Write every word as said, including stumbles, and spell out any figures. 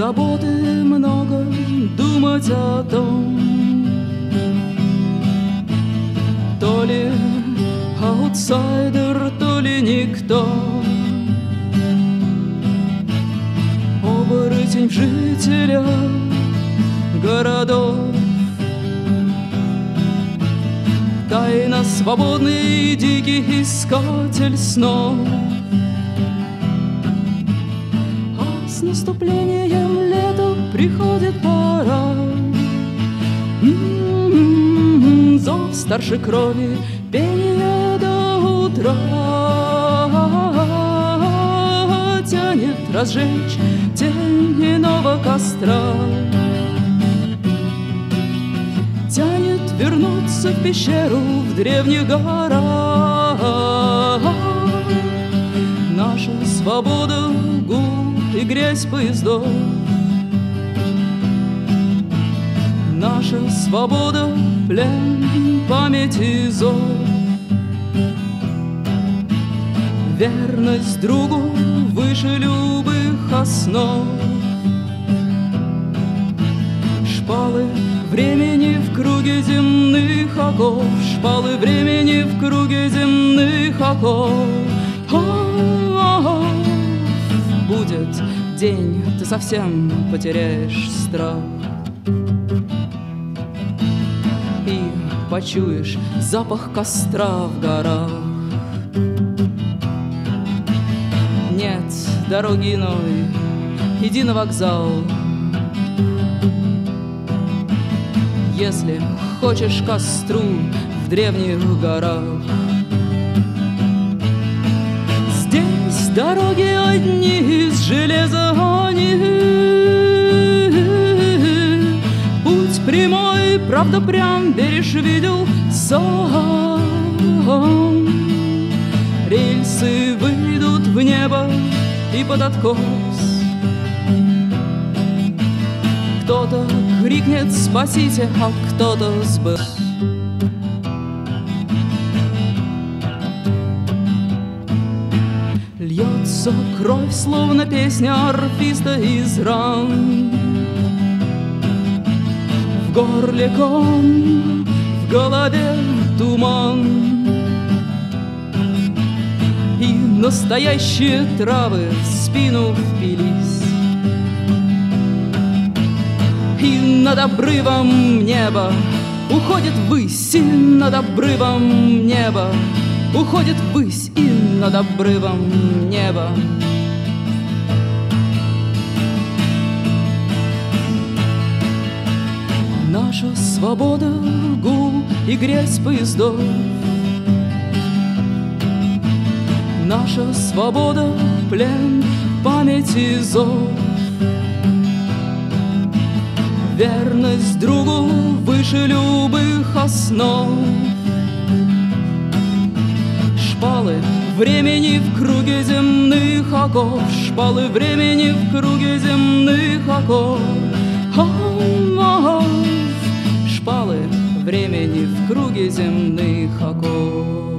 заботы много, думать о том, то ли аутсайдер, то ли никто. Оборотень в жителях городов, тайно свободный дикий искатель снов. А с наступлением лета приходит пора. М-м-м, зов старшей крови, пение до утра тянет разжечь тень иного костра, тянет вернуться в пещеру в древних горах. Наша свобода — гул и грязь поездов. Наша свобода — плен, память и зов. Верность другу выше любых основ. Шпалы времени в круге земных оков, шпалы времени в круге земных оков. О-о-о. Будет день, ты совсем потеряешь страх и почуешь запах костра в горах. Нет дороги иной, иди на вокзал. Если хочешь костру в древних горах. Здесь дороги одни из железа, они. Путь прямой, правда прям, берешь, видел сам. Рельсы выйдут в небо и под откос. Кто-то крикнет «Спасите!», а кто-то сбыл. Льется кровь, словно песня орфиста из ран. В горле ком, в голове туман. И настоящие травы в спину впились. И над обрывом небо уходит ввысь, и над обрывом небо уходит ввысь, и над обрывом небо. Наша свобода — гул и грязь поездов. Наша свобода — плен, память и зов. Верность другу выше любых основ. Шпалы времени в круге земных оков, шпалы времени в круге земных оков. Шпалы времени в круге земных оков.